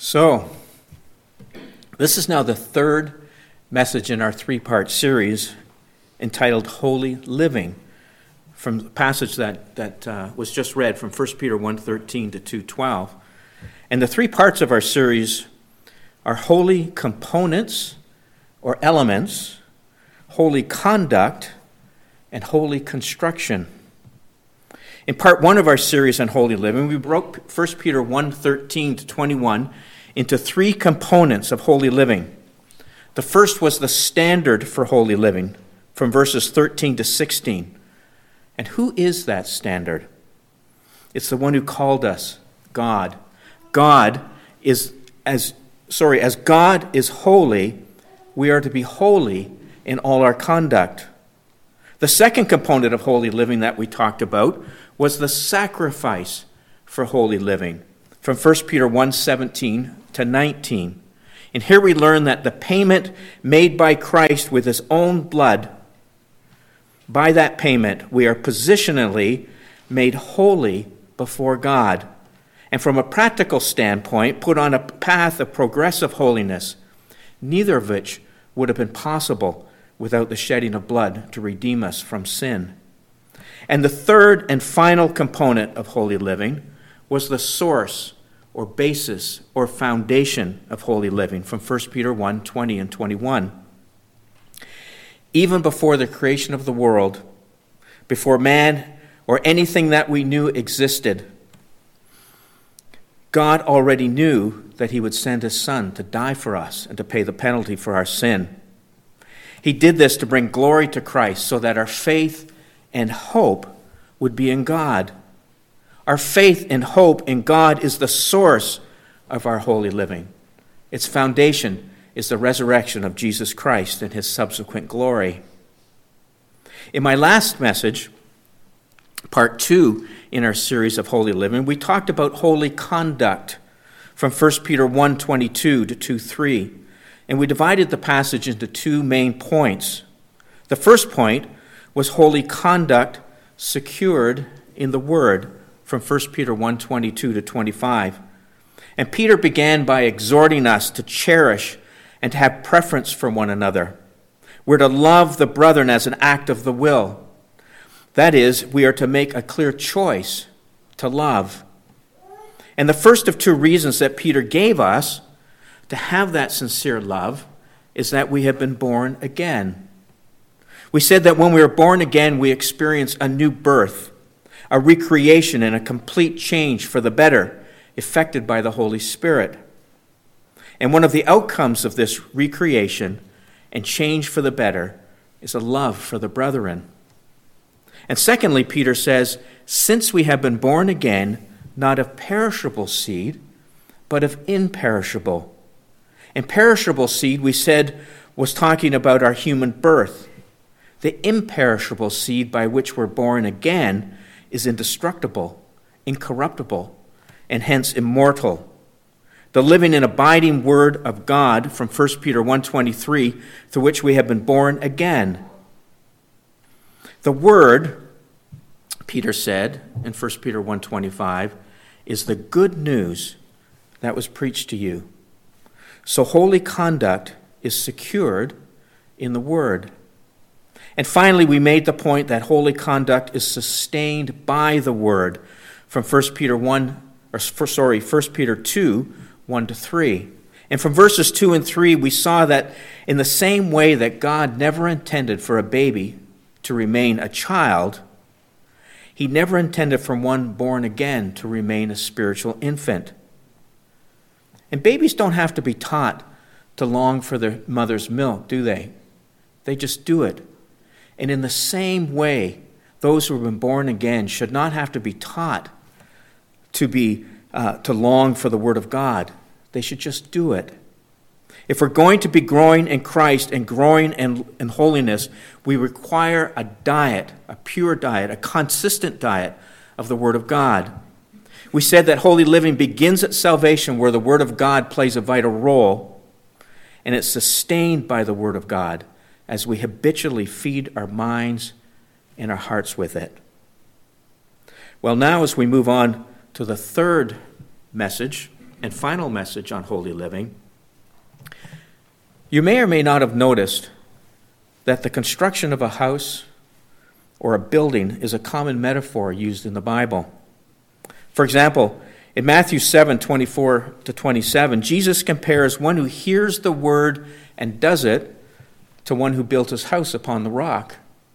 So, this is now the third message in our three-part series entitled Holy Living, from the passage that was just read from 1 Peter 1:13 to 2:12. And the three parts of our series are holy components or elements, holy conduct, and holy construction. In part one of our series on holy living, we broke 1 Peter 1:13 to 21 into three components of holy living. The first was the standard for holy living, from verses 13 to 16. And who is that standard? It's the one who called us, God. As God is holy, we are to be holy in all our conduct. The second component of holy living that we talked about was the sacrifice for holy living, from 1 Peter 1:17 to 19. And here we learn that the payment made by Christ with his own blood, by that payment, we are positionally made holy before God. And from a practical standpoint, put on a path of progressive holiness, neither of which would have been possible without the shedding of blood to redeem us from sin. And the third and final component of holy living was the source or basis or foundation of holy living, from 1 Peter 1:20 and 21. Even before the creation of the world, before man or anything that we knew existed, God already knew that he would send his Son to die for us and to pay the penalty for our sin. He did this to bring glory to Christ so that our faith and hope would be in God. Our faith and hope in God is the source of our holy living. Its foundation is the resurrection of Jesus Christ and his subsequent glory. In my last message, part 2 in our series of holy living, we talked about holy conduct from 1 Peter 1:22 to 2:3, and we divided the passage into two main points. The first point was holy conduct secured in the Word, from 1 Peter 1:22 to 25. And Peter began by exhorting us to cherish and to have preference for one another. We're to love the brethren as an act of the will. That is, we are to make a clear choice to love. And the first of two reasons that Peter gave us to have that sincere love is that we have been born again. We said that when we are born again, we experience a new birth, a recreation, and a complete change for the better, effected by the Holy Spirit. And one of the outcomes of this recreation and change for the better is a love for the brethren. And secondly, Peter says, since we have been born again, not of perishable seed, but of imperishable. And perishable seed, we said, was talking about our human birth. The imperishable seed by which we're born again is indestructible, incorruptible, and hence immortal. The living and abiding word of God, from 1 Peter 1:23, through which we have been born again. The word, Peter said in 1 Peter 1:25, is the good news that was preached to you. So holy conduct is secured in the Word. And finally, we made the point that holy conduct is sustained by the Word, from 1 Peter 2, 1 to 3. And from verses 2 and 3, we saw that in the same way that God never intended for a baby to remain a child, he never intended for one born again to remain a spiritual infant. And babies don't have to be taught to long for their mother's milk, do they? They just do it. And in the same way, those who have been born again should not have to be taught to long for the Word of God. They should just do it. If we're going to be growing in Christ and growing in holiness, we require a diet, a pure diet, a consistent diet of the Word of God. We said that holy living begins at salvation, where the Word of God plays a vital role, and it's sustained by the Word of God as we habitually feed our minds and our hearts with it. Well, now as we move on to the third message and final message on holy living, you may or may not have noticed that the construction of a house or a building is a common metaphor used in the Bible. For example, in Matthew 7:24-27, Jesus compares one who hears the word and does it to one who built his house upon the rock.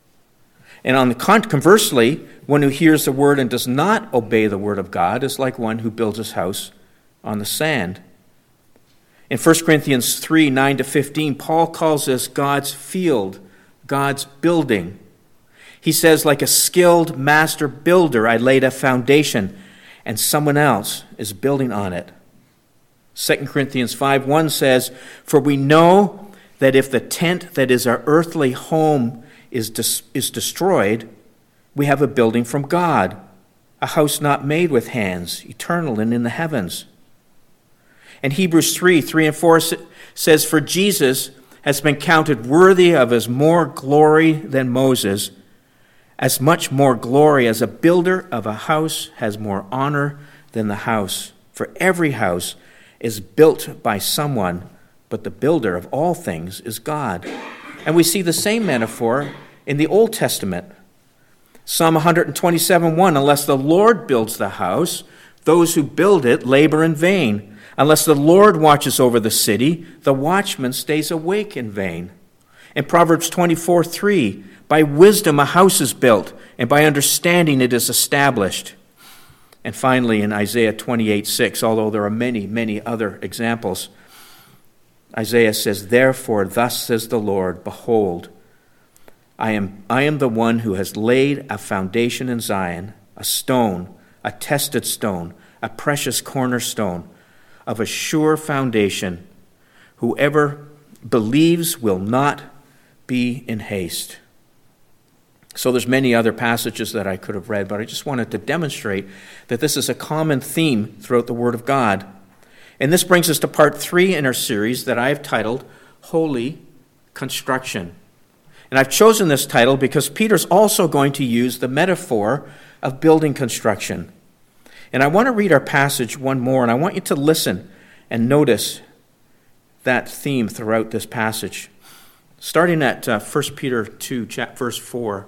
And conversely, one who hears the word and does not obey the word of God is like one who builds his house on the sand. In 1 Corinthians 3:9-15, Paul calls this God's field, God's building. He says, like a skilled master builder, I laid a foundation, and someone else is building on it. 2 Corinthians 5:1 says, for we know that if the tent that is our earthly home is destroyed, we have a building from God, a house not made with hands, eternal and in the heavens. And Hebrews 3:3-4 says, for Jesus has been counted worthy of as more glory than Moses, as much more glory as a builder of a house has more honor than the house. For every house is built by someone, but the builder of all things is God. And we see the same metaphor in the Old Testament. Psalm 127:1, unless the Lord builds the house, those who build it labor in vain. Unless the Lord watches over the city, the watchman stays awake in vain. In Proverbs 24:3, by wisdom a house is built, and by understanding it is established. And finally, in Isaiah 28:6, although there are many, many other examples, Isaiah says, therefore, thus says the Lord, behold, I am the one who has laid a foundation in Zion, a stone, a tested stone, a precious cornerstone, of a sure foundation. Whoever believes will not be in haste. So there's many other passages that I could have read, but I just wanted to demonstrate that this is a common theme throughout the Word of God. And this brings us to part 3 in our series that I have titled Holy Construction. And I've chosen this title because Peter's also going to use the metaphor of building construction. And I want to read our passage one more, and I want you to listen and notice that theme throughout this passage. Starting at 1 Peter 2, verse 4.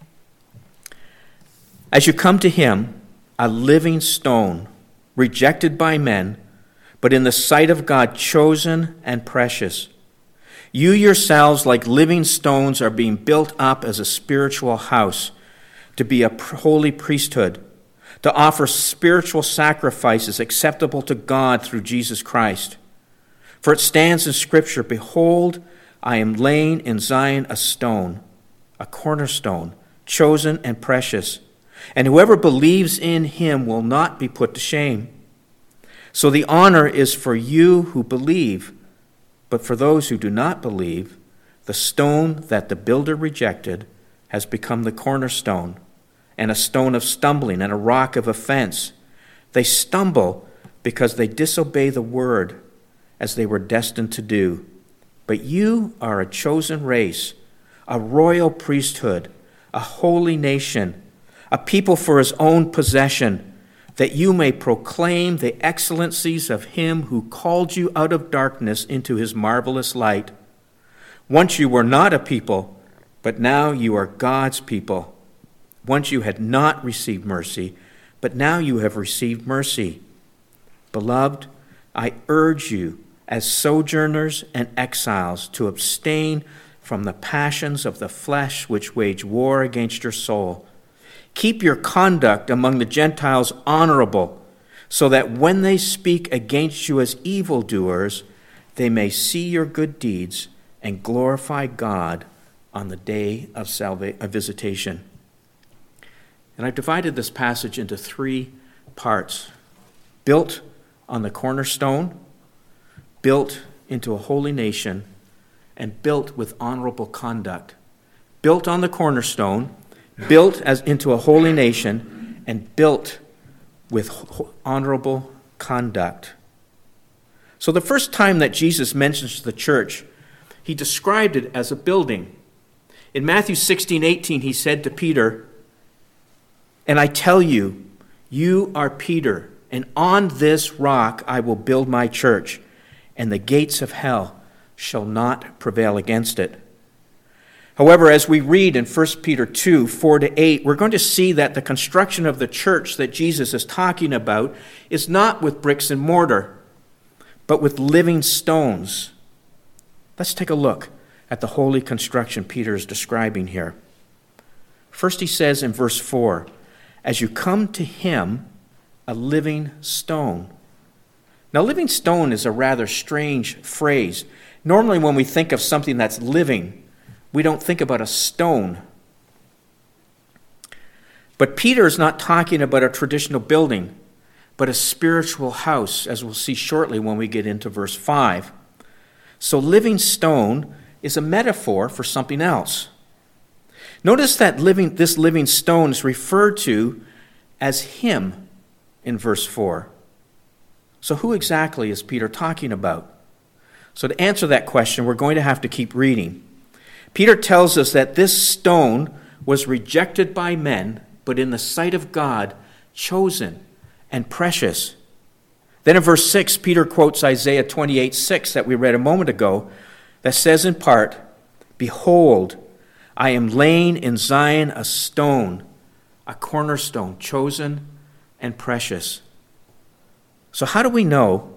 As you come to him, a living stone, rejected by men, but in the sight of God chosen and precious. You yourselves, like living stones, are being built up as a spiritual house, to be a holy priesthood, to offer spiritual sacrifices acceptable to God through Jesus Christ. For it stands in Scripture, behold, I am laying in Zion a stone, a cornerstone, chosen and precious, and whoever believes in him will not be put to shame. So the honor is for you who believe, but for those who do not believe, the stone that the builder rejected has become the cornerstone, and a stone of stumbling and a rock of offense. They stumble because they disobey the word as they were destined to do. But you are a chosen race, a royal priesthood, a holy nation, a people for his own possession, that you may proclaim the excellencies of him who called you out of darkness into his marvelous light. Once you were not a people, but now you are God's people. Once you had not received mercy, but now you have received mercy. Beloved, I urge you, as sojourners and exiles, to abstain from the passions of the flesh which wage war against your soul. Keep your conduct among the Gentiles honorable, so that when they speak against you as evildoers, they may see your good deeds and glorify God on the day of visitation. And I've divided this passage into 3 parts. Built on the cornerstone, built into a holy nation, and built with honorable conduct. Built on the cornerstone, built as into a holy nation, and built with honorable conduct. So the first time that Jesus mentions the church, he described it as a building. In Matthew 16:18, he said to Peter, and I tell you, you are Peter, and on this rock I will build my church, and the gates of hell shall not prevail against it. However, as we read in 1 Peter 2, 4-8, we're going to see that the construction of the church that Jesus is talking about is not with bricks and mortar, but with living stones. Let's take a look at the holy construction Peter is describing here. First he says in verse 4, as you come to him, a living stone. Now, living stone is a rather strange phrase. Normally when we think of something that's living, we don't think about a stone. But Peter is not talking about a traditional building, but a spiritual house, as we'll see shortly when we get into verse 5. So living stone is a metaphor for something else. Notice that this living stone is referred to as him in verse 4. So who exactly is Peter talking about? So to answer that question, we're going to have to keep reading. Peter tells us that this stone was rejected by men, but in the sight of God, chosen and precious. Then in verse 6, Peter quotes Isaiah 28:6 that we read a moment ago, that says in part, behold, I am laying in Zion a stone, a cornerstone, chosen and precious. So how do we know?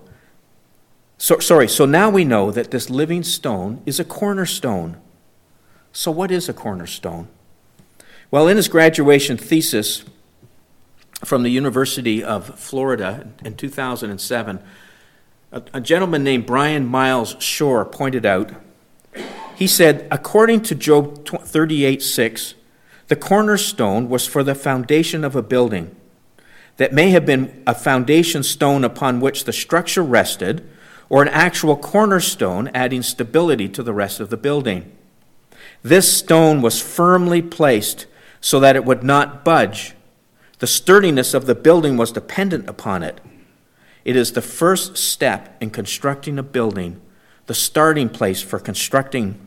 So now we know that this living stone is a cornerstone. So what is a cornerstone? Well, in his graduation thesis from the University of Florida in 2007, a gentleman named Brian Miles Shore pointed out, he said, according to Job 38:6, the cornerstone was for the foundation of a building that may have been a foundation stone upon which the structure rested, or an actual cornerstone adding stability to the rest of the building. This stone was firmly placed so that it would not budge. The sturdiness of the building was dependent upon it. It is the first step in constructing a building, the starting place for construction,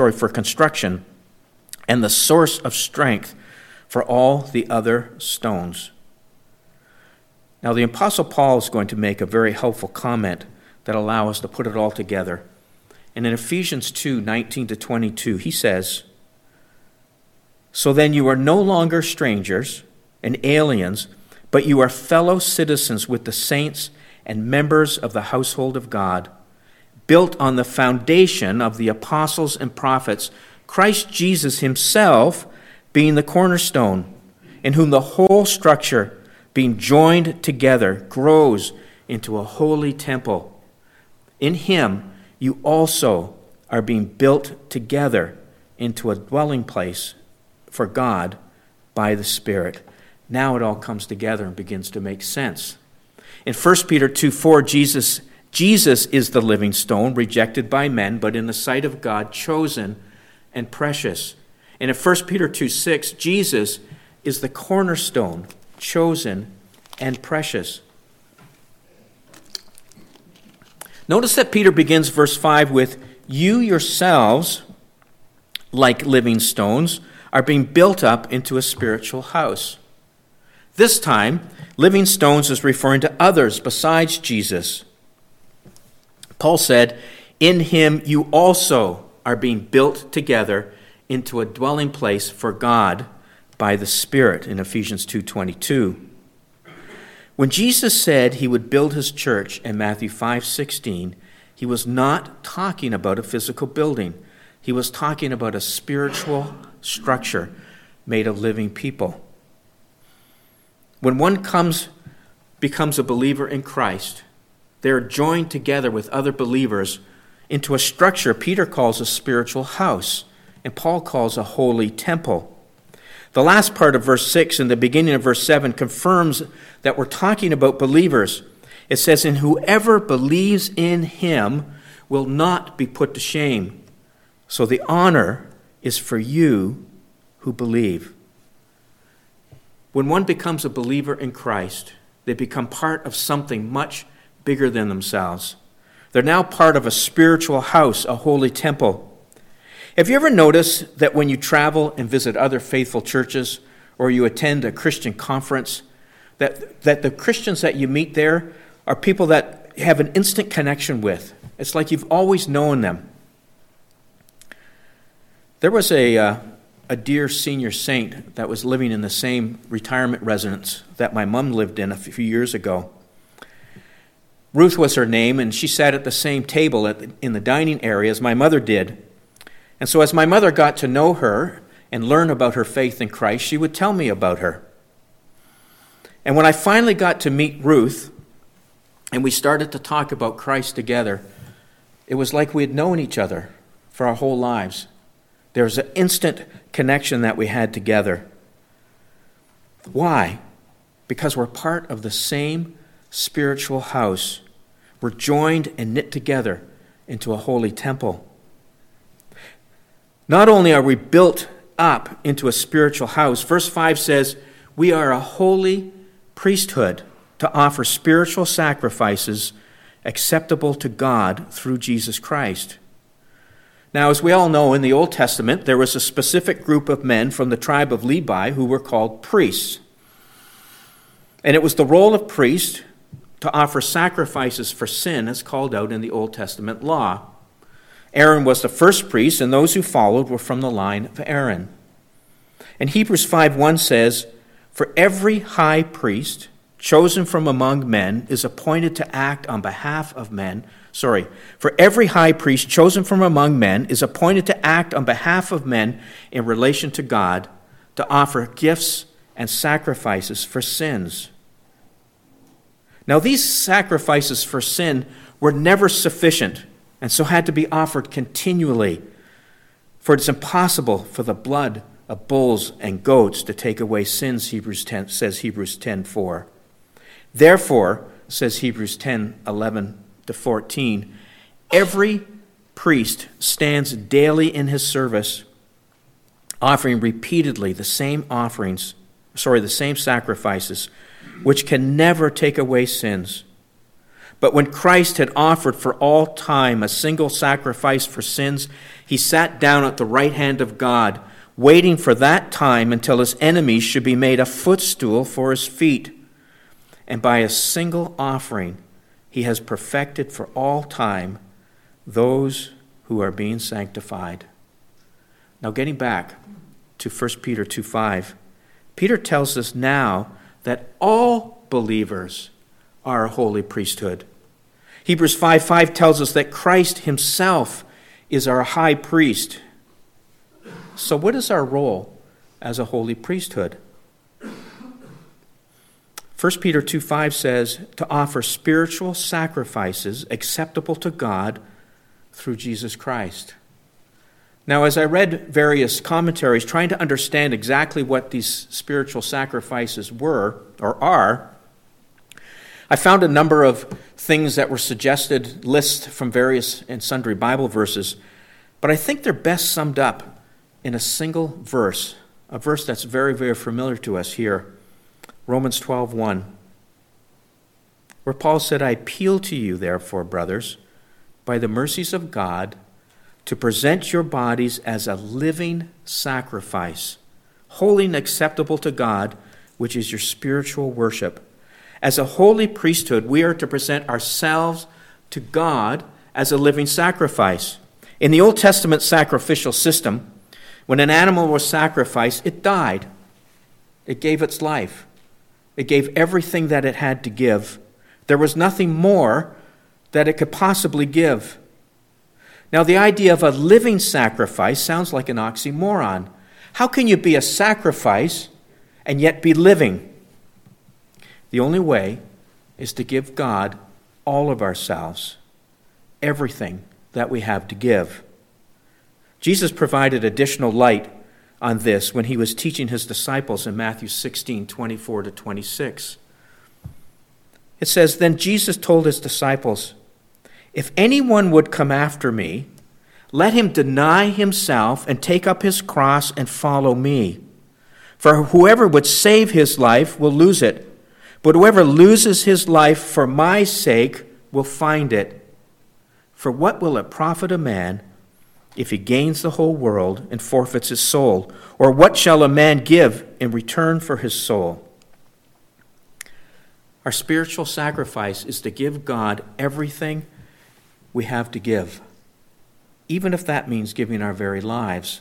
and the source of strength for all the other stones. Now, the Apostle Paul is going to make a very helpful comment that allows us to put it all together. And in Ephesians 2:19-22, he says, so then you are no longer strangers and aliens, but you are fellow citizens with the saints and members of the household of God, built on the foundation of the apostles and prophets, Christ Jesus himself being the cornerstone, in whom the whole structure, being joined together, grows into a holy temple. In him you also are being built together into a dwelling place for God by the Spirit. Now it all comes together and begins to make sense. In 1 Peter 2:4, Jesus is the living stone, rejected by men, but in the sight of God, chosen and precious. And in 1 Peter 2:6, Jesus is the cornerstone, chosen and precious. Notice that Peter begins verse 5 with, you yourselves, like living stones, are being built up into a spiritual house. This time, living stones is referring to others besides Jesus. Paul said, in him you also are being built together into a dwelling place for God by the Spirit in Ephesians 2:22. When Jesus said he would build his church in Matthew 5:16, he was not talking about a physical building. He was talking about a spiritual structure made of living people. When one becomes a believer in Christ, they are joined together with other believers into a structure Peter calls a spiritual house, and Paul calls a holy temple. The last part of verse 6 and the beginning of verse 7 confirms that we're talking about believers. It says, and whoever believes in him will not be put to shame. So the honor is for you who believe. When one becomes a believer in Christ, they become part of something much bigger than themselves. They're now part of a spiritual house, a holy temple. Have you ever noticed that when you travel and visit other faithful churches or you attend a Christian conference, That the Christians that you meet there are people that you have an instant connection with. It's like you've always known them. There was a dear senior saint that was living in the same retirement residence that my mom lived in a few years ago. Ruth was her name, and she sat at the same table in the dining area as my mother did. And so as my mother got to know her and learn about her faith in Christ, she would tell me about her. And when I finally got to meet Ruth, and we started to talk about Christ together, it was like we had known each other for our whole lives. There was an instant connection that we had together. Why? Because we're part of the same spiritual house. We're joined and knit together into a holy temple. Not only are we built up into a spiritual house, verse 5 says, we are a holy priesthood to offer spiritual sacrifices acceptable to God through Jesus Christ. Now, as we all know, in the Old Testament, there was a specific group of men from the tribe of Levi who were called priests. And it was the role of priest to offer sacrifices for sin as called out in the Old Testament law. Aaron was the first priest, and those who followed were from the line of Aaron. And Hebrews 5:1 says, for every high priest chosen from among men is appointed to act on behalf of men. For every high priest chosen from among men is appointed to act on behalf of men in relation to God, to offer gifts and sacrifices for sins. Now, these sacrifices for sin were never sufficient, and so had to be offered continually. For it's impossible for the blood of bulls and goats to take away sins, Hebrews 10:4. Therefore, says Hebrews 10:11-14, every priest stands daily in his service, offering repeatedly the same sacrifices, which can never take away sins. But when Christ had offered for all time a single sacrifice for sins, he sat down at the right hand of God, waiting for that time until his enemies should be made a footstool for his feet. And by a single offering, he has perfected for all time those who are being sanctified. Now, getting back to 1 Peter 2:5, Peter tells us now that all believers are a holy priesthood. Hebrews 5:5 tells us that Christ himself is our high priest. So what is our role as a holy priesthood? 1 Peter 2:5 says to offer spiritual sacrifices acceptable to God through Jesus Christ. Now, as I read various commentaries trying to understand exactly what these spiritual sacrifices were or are, I found a number of things that were suggested, lists from various and sundry Bible verses, but I think they're best summed up in a single verse, a verse that's very, very familiar to us here, Romans 12:1, where Paul said, I appeal to you, therefore, brothers, by the mercies of God, to present your bodies as a living sacrifice, holy and acceptable to God, which is your spiritual worship. As a holy priesthood, we are to present ourselves to God as a living sacrifice. In the Old Testament sacrificial system, when an animal was sacrificed, it died. It gave its life. It gave everything that it had to give. There was nothing more that it could possibly give. Now, the idea of a living sacrifice sounds like an oxymoron. How can you be a sacrifice and yet be living? The only way is to give God all of ourselves, everything that we have to give. Jesus provided additional light on this when he was teaching his disciples in Matthew 16:24-26. It says, Then Jesus told his disciples, If anyone would come after me, let him deny himself and take up his cross and follow me. For whoever would save his life will lose it, but whoever loses his life for my sake will find it. For what will it profit a man if he gains the whole world and forfeits his soul? Or what shall a man give in return for his soul? Our spiritual sacrifice is to give God everything we have to give, even if that means giving our very lives.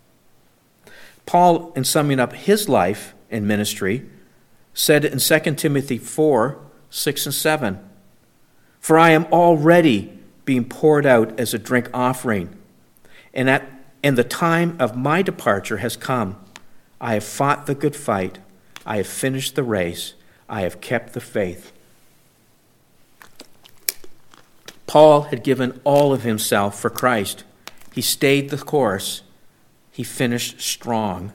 Paul, in summing up his life and ministry, said in 2 Timothy 4, 6 and 7, "For I am already being poured out as a drink offering, and the time of my departure has come. I have fought the good fight. I have finished the race. I have kept the faith." Paul had given all of himself for Christ. He stayed the course. He finished strong.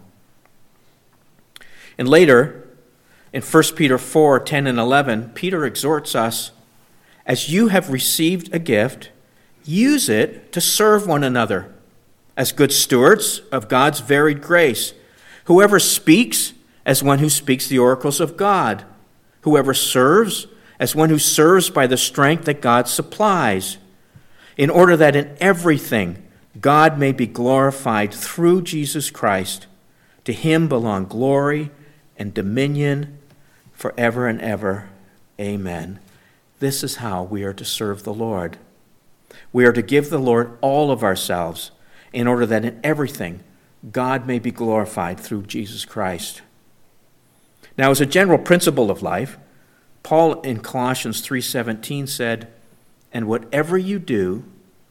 And later, in 1 Peter 4, 10 and 11, Peter exhorts us, "As you have received a gift, use it to serve one another as good stewards of God's varied grace. Whoever speaks, as one who speaks the oracles of God. Whoever serves, as one who serves by the strength that God supplies, in order that in everything God may be glorified through Jesus Christ. To him belong glory and dominion forever and ever. Amen." This is how we are to serve the Lord. We are to give the Lord all of ourselves in order that in everything God may be glorified through Jesus Christ. Now, as a general principle of life, Paul in Colossians 3:17 said, "And whatever you do,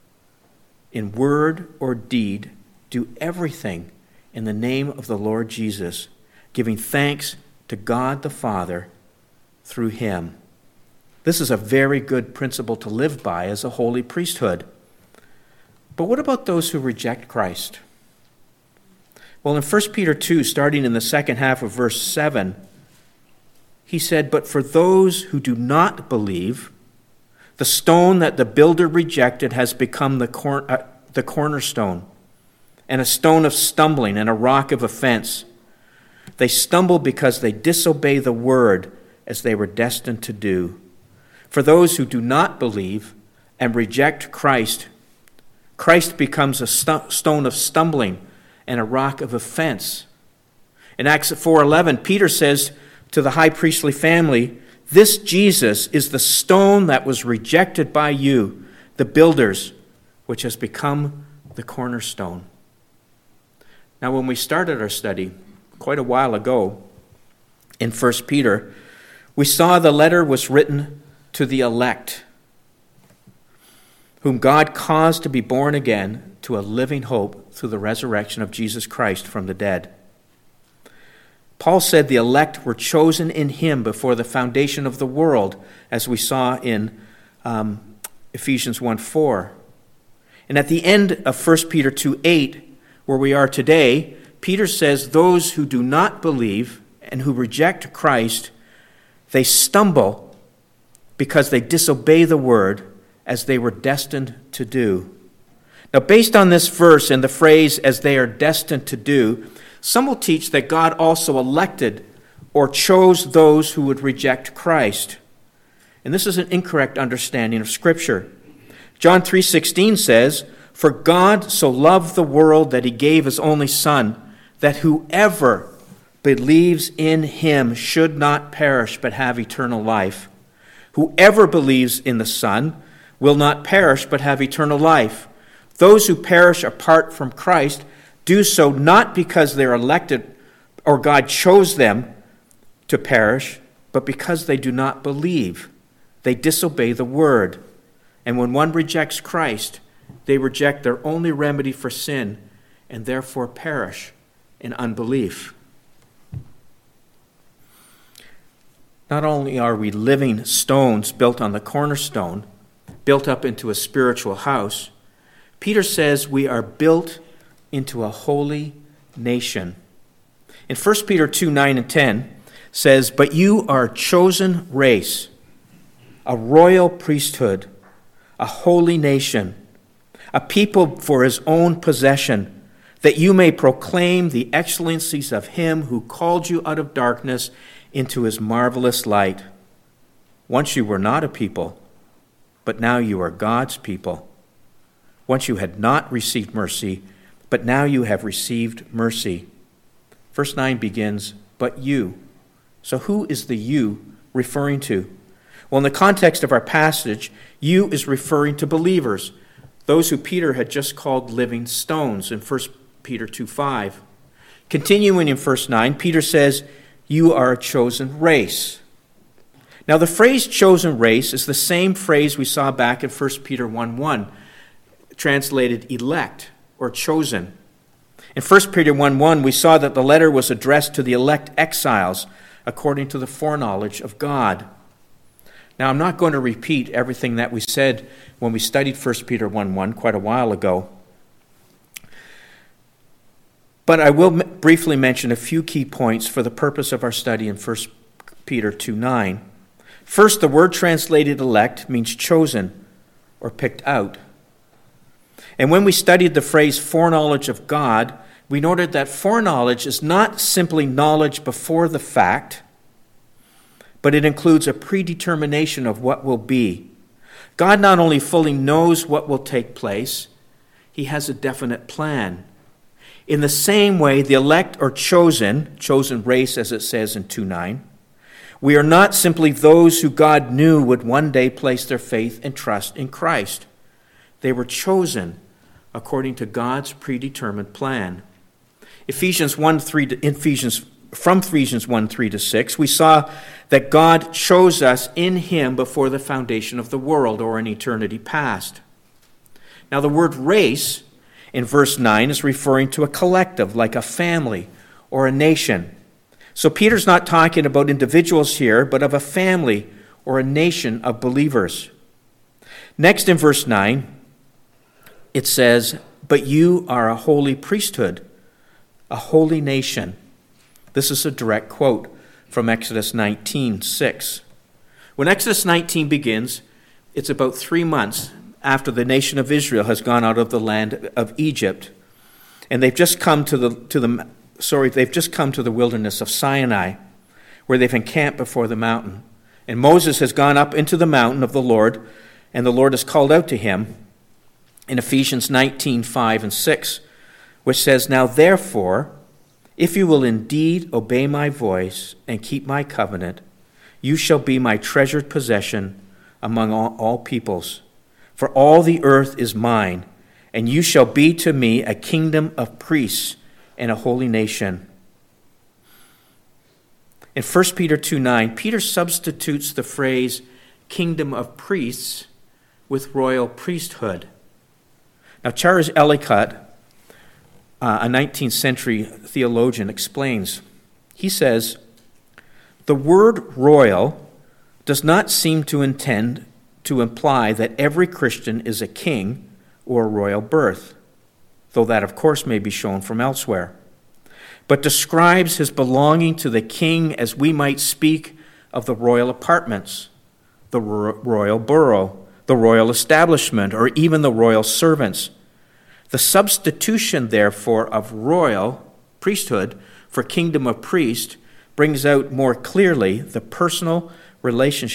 in word or deed, do everything in the name of the Lord Jesus, giving thanks to God the Father through him." This is a very good principle to live by as a holy priesthood. But what about those who reject Christ? Well, in 1 Peter 2, starting in the second half of verse 7, he said, "But for those who do not believe, the stone that the builder rejected has become the cornerstone, and a stone of stumbling and a rock of offense. They stumble because they disobey the word as they were destined to do. For those who do not believe and reject Christ, Christ becomes a stone of stumbling and a rock of offense." In Acts 4:11, Peter says to the high priestly family, "This Jesus is the stone that was rejected by you, the builders, which has become the cornerstone." Now, when we started our study quite a while ago in 1 Peter, we saw the letter was written to the elect, whom God caused to be born again to a living hope through the resurrection of Jesus Christ from the dead. Paul said the elect were chosen in him before the foundation of the world, as we saw in Ephesians 1:4. And at the end of 1 Peter 2:8, where we are today, Peter says those who do not believe and who reject Christ, they stumble because they disobey the word as they were destined to do. Now, based on this verse and the phrase, "as they are destined to do," some will teach that God also elected or chose those who would reject Christ. And this is an incorrect understanding of Scripture. John 3:16 says, "For God so loved the world that he gave his only Son, that whoever believes in him should not perish but have eternal life. Whoever believes in the Son will not perish but have eternal life. Those who perish apart from Christ do so not because they're elected or God chose them to perish, but because they do not believe. They disobey the word. And when one rejects Christ, they reject their only remedy for sin and therefore perish in unbelief." Not only are we living stones built on the cornerstone, built up into a spiritual house, Peter says we are built into a holy nation. In 1 Peter 2:9 and 10 says, "But you are a chosen race, a royal priesthood, a holy nation, a people for his own possession, that you may proclaim the excellencies of him who called you out of darkness into his marvelous light. Once you were not a people, but now you are God's people. Once you had not received mercy, but now you have received mercy." Verse 9 begins, "But you." So who is the you referring to? Well, in the context of our passage, you is referring to believers, those who Peter had just called living stones in 1 Peter 2:5. Continuing in verse 9, Peter says, you are a chosen race. Now, the phrase chosen race is the same phrase we saw back in 1 Peter 1:1, translated elect or chosen. In 1 Peter 1:1, we saw that the letter was addressed to the elect exiles according to the foreknowledge of God. Now, I'm not going to repeat everything that we said when we studied 1 Peter 1:1 quite a while ago. But I will briefly mention a few key points for the purpose of our study in 1 Peter 2:9. First, the word translated elect means chosen or picked out. And when we studied the phrase foreknowledge of God, we noted that foreknowledge is not simply knowledge before the fact, but it includes a predetermination of what will be. God not only fully knows what will take place, he has a definite plan. In the same way, the elect or chosen race, as it says in 2:9, we are not simply those who God knew would one day place their faith and trust in Christ. They were chosen according to God's predetermined plan. From Ephesians 1:3-6, we saw that God chose us in him before the foundation of the world, or in eternity past. Now, the word race in verse 9 is referring to a collective, like a family or a nation. So Peter's not talking about individuals here, but of a family or a nation of believers. Next in verse 9, it says, but you are a holy priesthood, a holy nation. This is a direct quote from Exodus 19:6. When Exodus 19 begins, it's about 3 months after the nation of Israel has gone out of the land of Egypt, and they've just come to the wilderness of Sinai, where they've encamped before the mountain. And Moses has gone up into the mountain of the Lord, and the Lord has called out to him in Ephesians 19:5-6, which says, now therefore, if you will indeed obey my voice and keep my covenant, you shall be my treasured possession among all peoples. For all the earth is mine, and you shall be to me a kingdom of priests and a holy nation. In 1 Peter 2:9, Peter substitutes the phrase kingdom of priests with royal priesthood. Now, Charles Ellicott, a 19th century theologian, explains. He says, the word royal does not seem to intend to imply that every Christian is a king or a royal birth, though that, of course, may be shown from elsewhere, but describes his belonging to the king as we might speak of the royal apartments, the royal borough, the royal establishment, or even the royal servants. The substitution, therefore, of royal priesthood for kingdom of priest brings out more clearly the personal relation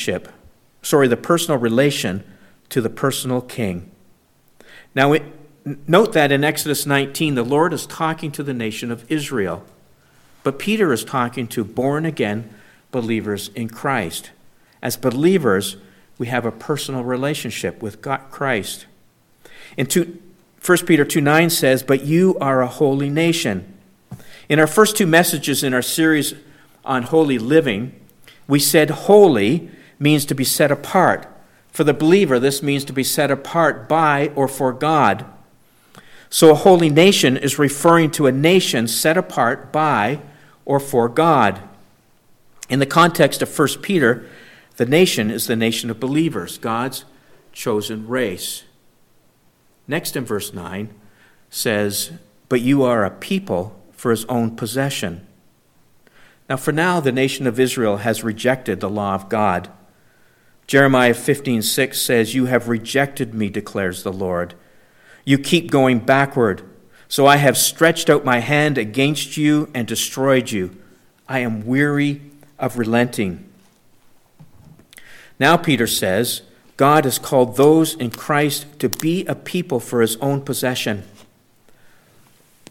to the personal king. Now, note that in Exodus 19, the Lord is talking to the nation of Israel, but Peter is talking to born-again believers in Christ. As believers, we have a personal relationship with Christ. In 1 Peter 2:9 says, but you are a holy nation. In our first 2 messages in our series on holy living, we said holy means to be set apart. For the believer, this means to be set apart by or for God. So a holy nation is referring to a nation set apart by or for God. In the context of 1 Peter, the nation is the nation of believers, God's chosen race. Next in verse 9 says, but you are a people for his own possession. Now, for now, the nation of Israel has rejected the law of God. Jeremiah 15:6 says, you have rejected me, declares the Lord. You keep going backward. So I have stretched out my hand against you and destroyed you. I am weary of relenting. Now Peter says, God has called those in Christ to be a people for his own possession.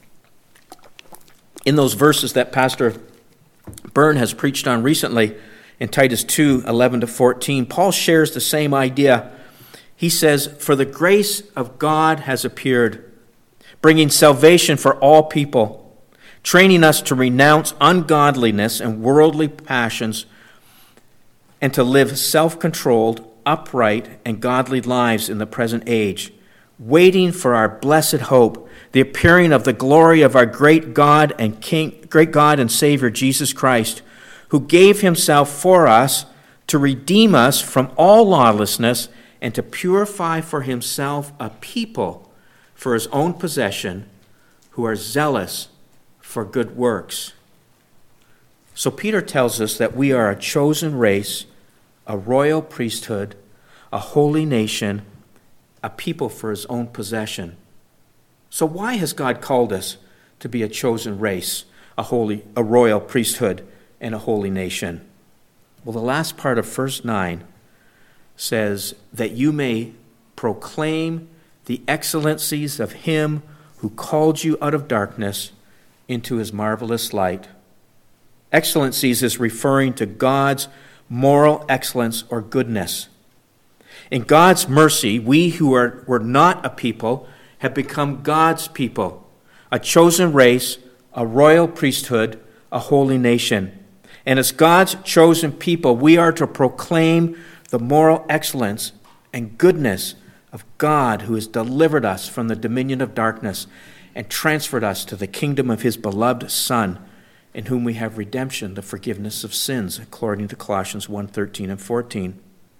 In those verses that Pastor Byrne has preached on recently, In Titus 2:11-14, Paul shares the same idea. He says, "For the grace of God has appeared, bringing salvation for all people, training us to renounce ungodliness and worldly passions, and to live self-controlled, upright, and godly lives in the present age, waiting for our blessed hope, the appearing of the glory of our great God and Savior Jesus Christ, who gave himself for us to redeem us from all lawlessness and to purify for himself a people for his own possession who are zealous for good works." So Peter tells us that we are a chosen race, a royal priesthood, a holy nation, a people for his own possession. So why has God called us to be a chosen race, a royal priesthood, and a holy nation? Well, the last part of verse 9 says that you may proclaim the excellencies of him who called you out of darkness into his marvelous light. Excellencies is referring to God's moral excellence or goodness. In God's mercy, we who were not a people have become God's people, a chosen race, a royal priesthood, a holy nation. And as God's chosen people, we are to proclaim the moral excellence and goodness of God, who has delivered us from the dominion of darkness and transferred us to the kingdom of his beloved Son, in whom we have redemption, the forgiveness of sins, according to Colossians 1:13 and 14.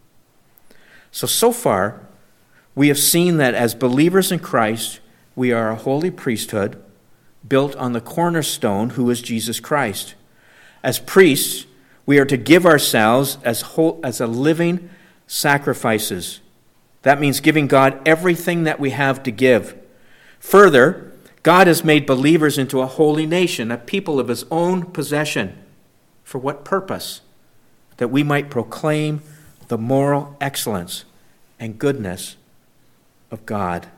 So far, we have seen that as believers in Christ, we are a holy priesthood built on the cornerstone, who is Jesus Christ. As priests, we are to give ourselves as a living sacrifices. That means giving God everything that we have to give. Further, God has made believers into a holy nation, a people of his own possession. For what purpose? That we might proclaim the moral excellence and goodness of God.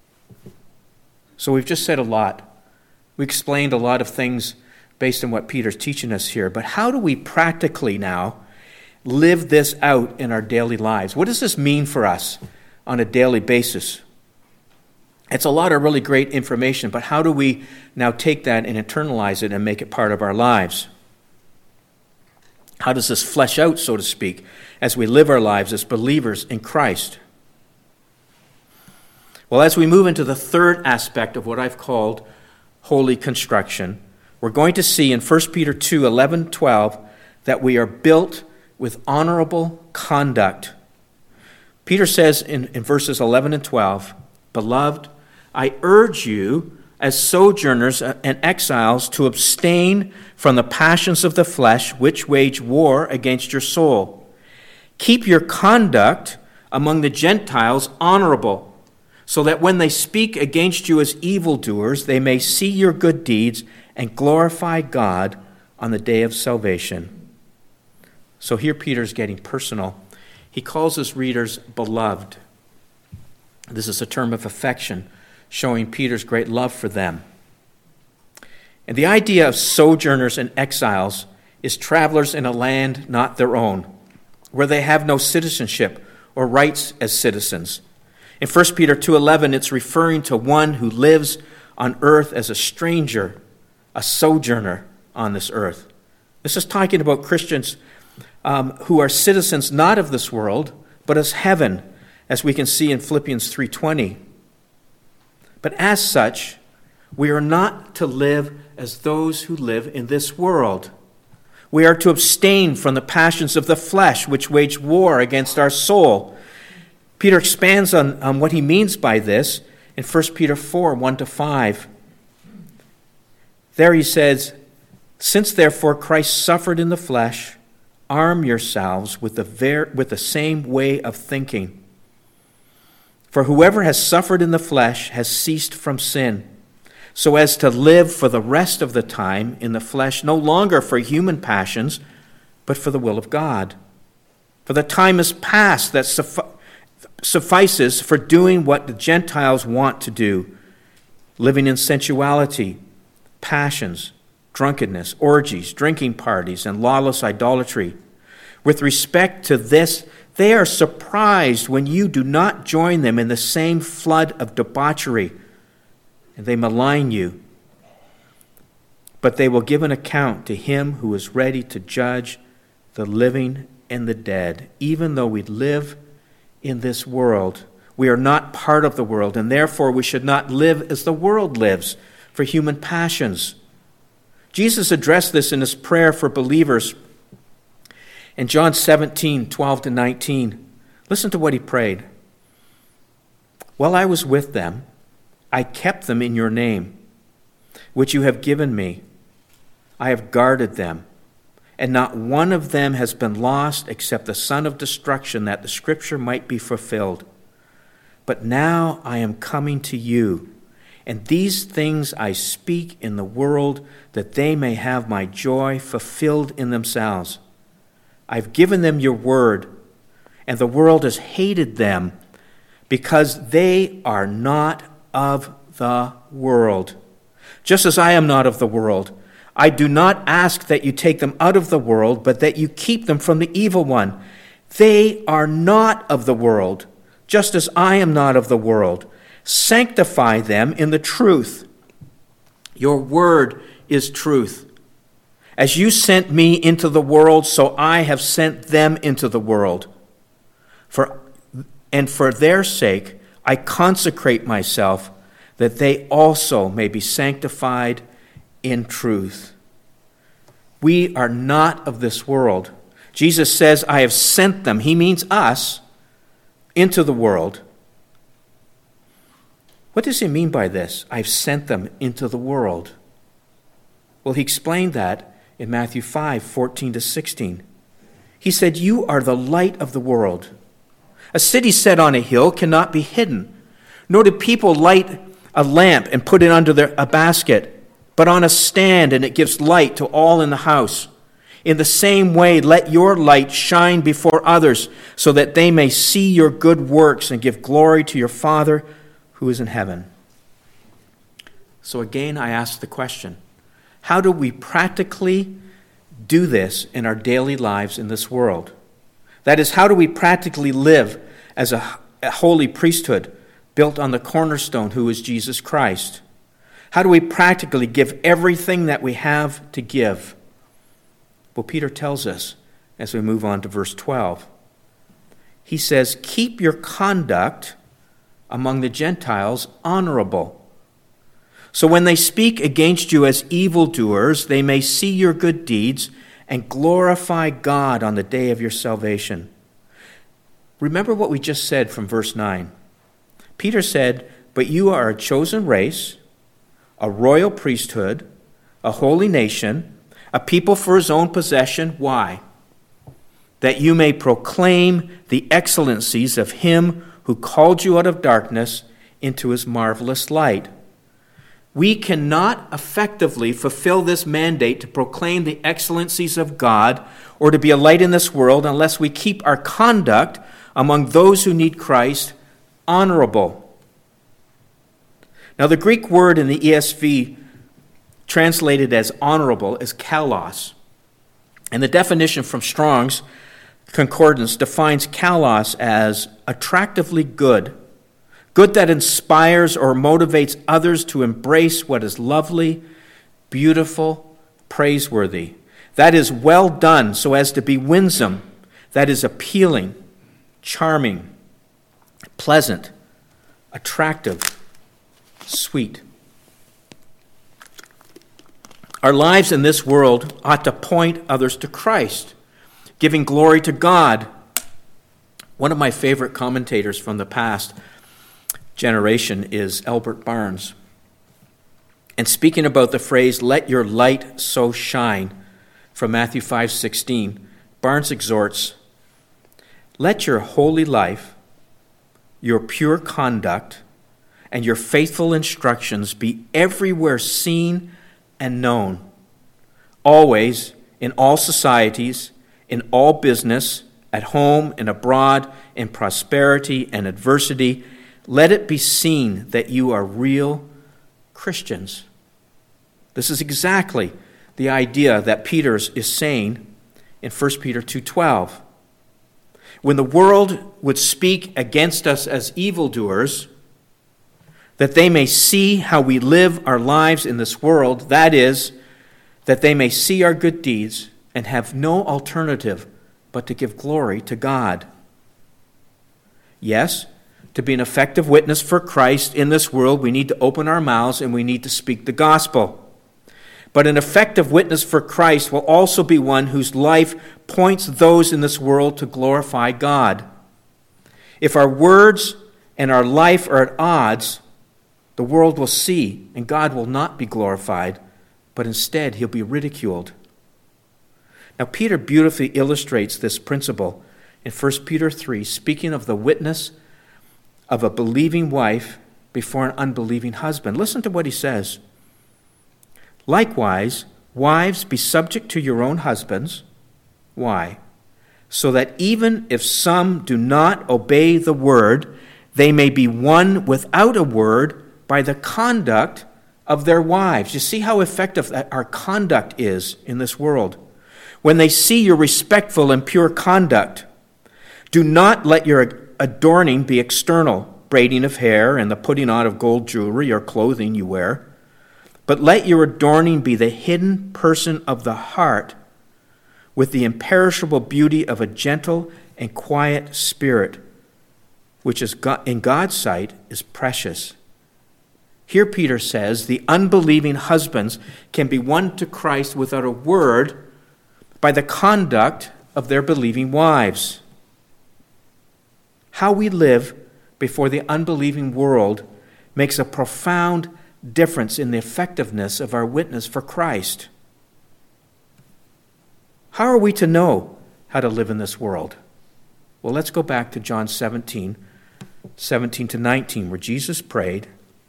So we've just said a lot. We explained a lot of things based on what Peter's teaching us here. But how do we practically now live this out in our daily lives? What does this mean for us on a daily basis? It's a lot of really great information, but how do we now take that and internalize it and make it part of our lives? How does this flesh out, so to speak, as we live our lives as believers in Christ? Well, as we move into the third aspect of what I've called holy construction, we're going to see in 1 Peter 2:11-12 that we are built with honorable conduct. Peter says in verses 11 and 12, "Beloved, I urge you as sojourners and exiles to abstain from the passions of the flesh which wage war against your soul. Keep your conduct among the Gentiles honorable, so that when they speak against you as evildoers, they may see your good deeds and glorify God on the day of salvation." So here Peter's getting personal. He calls his readers beloved. This is a term of affection, showing Peter's great love for them. And the idea of sojourners and exiles is travelers in a land not their own, where they have no citizenship or rights as citizens. In 1 Peter 2:11, it's referring to one who lives on earth as a stranger, a sojourner on this earth. This is talking about Christians who are citizens not of this world, but as heaven, as we can see in Philippians 3:20. But as such, we are not to live as those who live in this world. We are to abstain from the passions of the flesh, which wage war against our soul. Peter expands on what he means by this in 1 Peter 4:1-5. There he says, "Since therefore Christ suffered in the flesh, arm yourselves with the same way of thinking. For whoever has suffered in the flesh has ceased from sin, so as to live for the rest of the time in the flesh, no longer for human passions, but for the will of God. For the time is past that suffices for doing what the Gentiles want to do, living in sensuality, passions, drunkenness, orgies, drinking parties, and lawless idolatry. With respect to this, they are surprised when you do not join them in the same flood of debauchery, and they malign you. But they will give an account to him who is ready to judge the living and the dead. Even though we live in this world, we are not part of the world, and therefore we should not live as the world lives for human passions. Jesus addressed this in his prayer for believers in John 17:12-19. Listen to what he prayed. While I was with them, I kept them in your name, which you have given me. I have guarded them, and not one of them has been lost except the son of destruction, that the scripture might be fulfilled. But now I am coming to you, and these things I speak in the world, that they may have my joy fulfilled in themselves. I've given them your word, and the world has hated them, because they are not of the world, just as I am not of the world. I do not ask that you take them out of the world, but that you keep them from the evil one. They are not of the world, just as I am not of the world. Sanctify them in the truth. Your word is truth. As you sent me into the world, so I have sent them into the world. For their sake I consecrate myself, that they also may be sanctified in truth. We are not of this world. Jesus says, I have sent them, he means us, into the world. What does he mean by this? I've sent them into the world. Well, he explained that in Matthew 5:14-16. He said, you are the light of the world. A city set on a hill cannot be hidden, nor do people light a lamp and put it under a basket, but on a stand, and it gives light to all in the house. In the same way, let your light shine before others, so that they may see your good works and give glory to your Father who is in heaven. So again, I ask the question, how do we practically do this in our daily lives in this world? That is, how do we practically live as a holy priesthood built on the cornerstone who is Jesus Christ? How do we practically give everything that we have to give? Well, Peter tells us as we move on to verse 12. He says, keep your conduct among the Gentiles honorable. So when they speak against you as evildoers, they may see your good deeds and glorify God on the day of your salvation. Remember what we just said from verse 9. Peter said, but you are a chosen race, a royal priesthood, a holy nation, a people for his own possession. Why? That you may proclaim the excellencies of him who called you out of darkness into his marvelous light. We cannot effectively fulfill this mandate to proclaim the excellencies of God or to be a light in this world unless we keep our conduct among those who need Christ honorable. Now, the Greek word in the ESV translated as honorable is kalos. And the definition from Strong's Concordance defines kalos as attractively good, good that inspires or motivates others to embrace what is lovely, beautiful, praiseworthy. That is well done so as to be winsome. That is appealing, charming, pleasant, attractive, sweet. Our lives in this world ought to point others to Christ, giving glory to God. One of my favorite commentators from the past generation is Albert Barnes. And speaking about the phrase, let your light so shine, from Matthew 5:16, Barnes exhorts, let your holy life, your pure conduct, and your faithful instructions be everywhere seen and known, always, in all societies, in all business, at home and abroad, in prosperity and adversity. Let it be seen that you are real Christians. This is exactly the idea that Peter is saying in 1 Peter 2:12. When the world would speak against us as evildoers, that they may see how we live our lives in this world, that is, that they may see our good deeds and have no alternative but to give glory to God. Yes, to be an effective witness for Christ in this world, we need to open our mouths and we need to speak the gospel. But an effective witness for Christ will also be one whose life points those in this world to glorify God. If our words and our life are at odds, the world will see and God will not be glorified, but instead he'll be ridiculed. Now, Peter beautifully illustrates this principle in 1 Peter 3, speaking of the witness of a believing wife before an unbelieving husband. Listen to what he says. Likewise, wives, be subject to your own husbands. Why? So that even if some do not obey the word, they may be won without a word by the conduct of their wives. You see how effective our conduct is in this world. When they see your respectful and pure conduct, do not let your adorning be external, braiding of hair and the putting on of gold jewelry or clothing you wear, but let your adorning be the hidden person of the heart with the imperishable beauty of a gentle and quiet spirit, which is in God's sight is precious. Here Peter says the unbelieving husbands can be won to Christ without a word by the conduct of their believing wives. How we live before the unbelieving world makes a profound difference in the effectiveness of our witness for Christ. How are we to know how to live in this world? Well, let's go back to John 17 to 19, where Jesus prayed,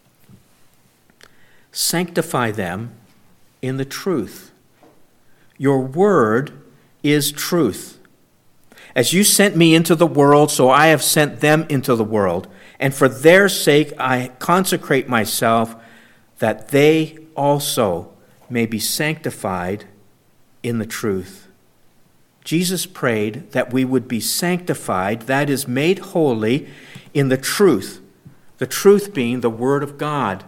"Sanctify them in the truth. Your word is truth. As you sent me into the world, so I have sent them into the world. And for their sake I consecrate myself, that they also may be sanctified in the truth." Jesus prayed that we would be sanctified, that is, made holy, in the truth being the Word of God.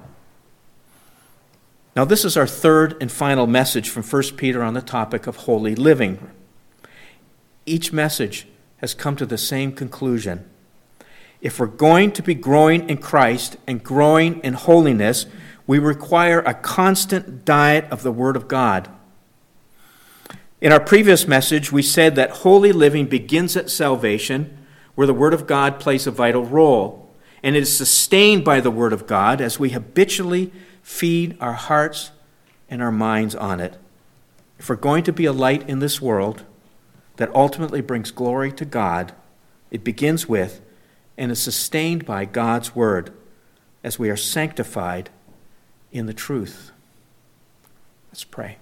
Now, this is our third and final message from 1 Peter on the topic of holy living. Each message has come to the same conclusion. If we're going to be growing in Christ and growing in holiness, we require a constant diet of the Word of God. In our previous message, we said that holy living begins at salvation, where the Word of God plays a vital role, and it is sustained by the Word of God as we habitually feed our hearts and our minds on it. If we're going to be a light in this world that ultimately brings glory to God, it begins with and is sustained by God's Word as we are sanctified in the truth. Let's pray.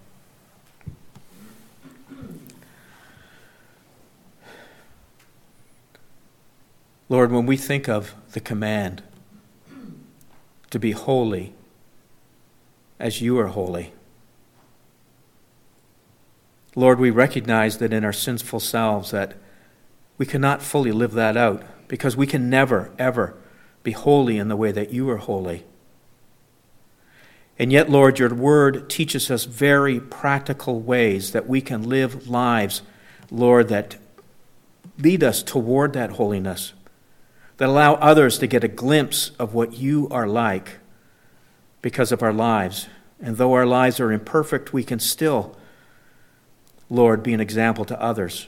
Lord, when we think of the command to be holy as you are holy, Lord, we recognize that in our sinful selves that we cannot fully live that out because we can never, ever be holy in the way that you are holy. And yet, Lord, your word teaches us very practical ways that we can live lives, Lord, that lead us toward that holiness, that allow others to get a glimpse of what you are like because of our lives. And though our lives are imperfect, we can still, Lord, be an example to others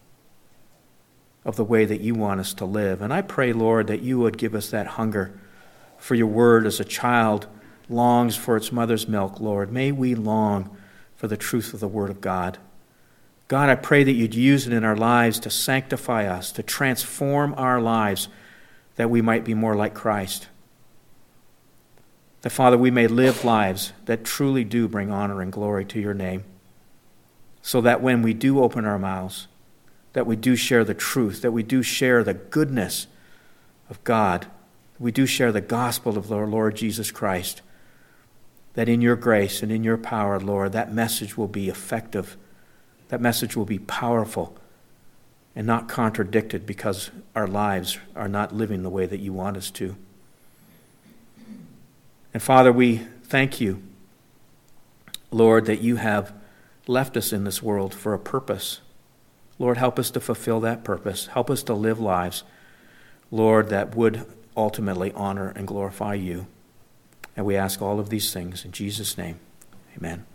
of the way that you want us to live. And I pray, Lord, that you would give us that hunger for your word as a child longs for its mother's milk, Lord. May we long for the truth of the Word of God. God, I pray that you'd use it in our lives to sanctify us, to transform our lives, that we might be more like Christ. That, Father, we may live lives that truly do bring honor and glory to your name, so that when we do open our mouths, that we do share the truth, that we do share the goodness of God, we do share the gospel of our Lord Jesus Christ, that in your grace and in your power, Lord, that message will be effective, that message will be powerful and not contradicted because our lives are not living the way that you want us to. And Father, we thank you, Lord, that you have left us in this world for a purpose. Lord, help us to fulfill that purpose. Help us to live lives, Lord, that would ultimately honor and glorify you. And we ask all of these things in Jesus' name. Amen.